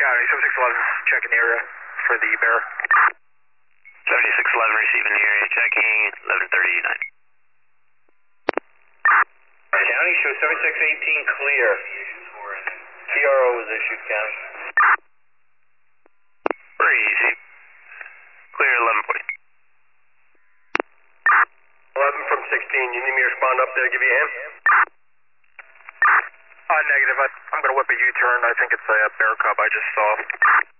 got it. 7611 checking the area for the bear. 7611 receiving the area, checking 1139. County, show 7618 clear. TRO was issued, County. Very easy. Clear 1140. 11 from 16, you need me to respond up there, give you a hand? Negative. I'm going to whip a U-turn. I think it's a bear cub I just saw.